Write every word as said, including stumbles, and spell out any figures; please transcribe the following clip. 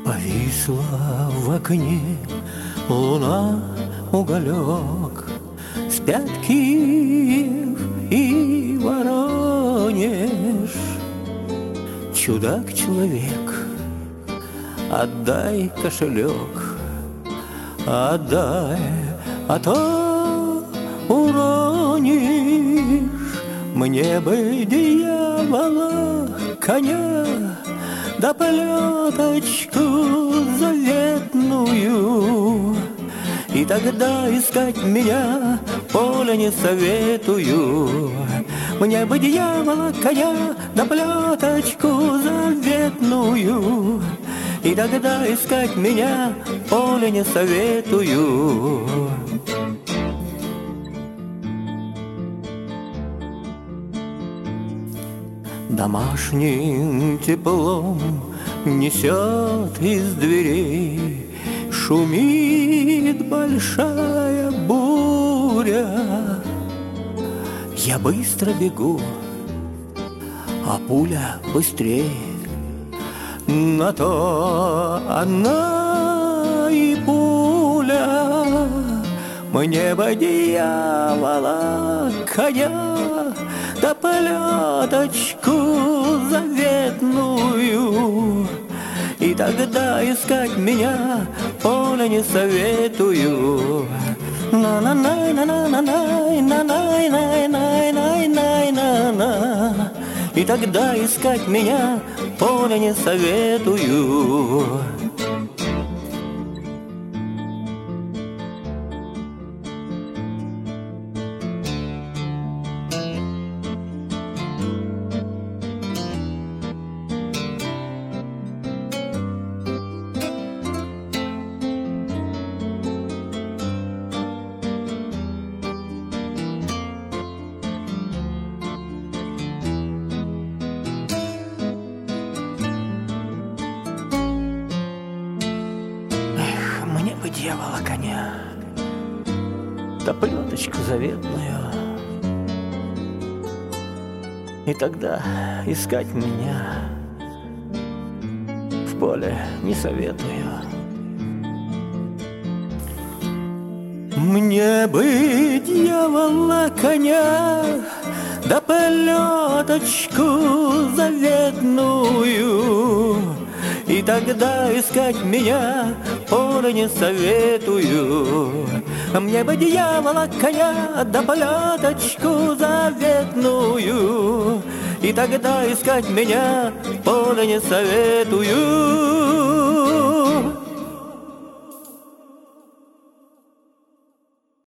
Повисла в окне луна, уголек, спят Киев и Воронеж. Чудак-человек, отдай кошелек, отдай, а то уронишь. Мне бы дьявола, коня, да плеточку заветную, и тогда искать меня поле не советую. Мне бы дьявола, коня, да плеточку заветную, и тогда искать меня поле не советую. Домашним теплом несет из дверей, шумит большая буря. Я быстро бегу, а пуля быстрее. На то она и пуля. Мне бы дьявола, коня, да плеточку заветную, и тогда искать меня поле не советую. На-на-на-на-на-на-на-на-на-на-на-на-на. И тогда искать меня поле не советую. Мне бы дьявола, коня, да плеточку заветную, и тогда искать меня в поле не советую. Мне бы дьявола, коня, да плеточку заветную, и тогда искать меня поле не советую. Мне бы дьявола, коня, да плеточку заветную, и тогда искать меня поле не советую.